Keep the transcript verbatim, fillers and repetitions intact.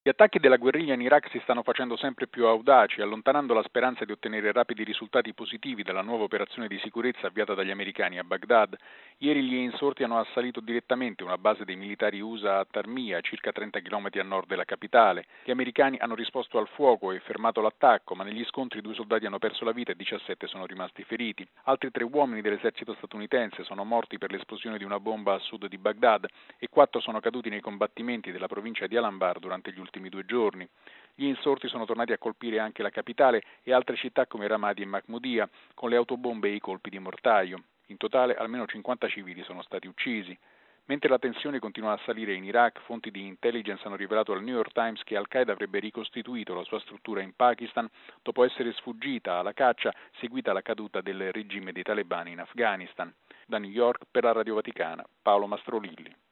Gli attacchi della guerriglia in Iraq si stanno facendo sempre più audaci, allontanando la speranza di ottenere rapidi risultati positivi dalla nuova operazione di sicurezza avviata dagli americani a Baghdad. Ieri gli insorti hanno assalito direttamente una base dei militari U S A a Tarmiya, circa trenta chilometri a nord della capitale. Gli americani hanno risposto al fuoco e fermato l'attacco, ma negli scontri due soldati hanno perso la vita e diciassette sono rimasti feriti. Altri tre uomini dell'esercito statunitense sono morti per l'esplosione di una bomba a sud di Baghdad e quattro sono caduti nei combattimenti della provincia di Al-Anbar durante gli ultimi due giorni. Gli insorti sono tornati a colpire anche la capitale e altre città come Ramadi e Mahmudia, con le autobombe e i colpi di mortaio. In totale almeno cinquanta civili sono stati uccisi. Mentre la tensione continua a salire in Iraq, fonti di intelligence hanno rivelato al New York Times che Al-Qaeda avrebbe ricostituito la sua struttura in Pakistan dopo essere sfuggita alla caccia seguita alla caduta del regime dei talebani in Afghanistan. Da New York per la Radio Vaticana, Paolo Mastrolilli.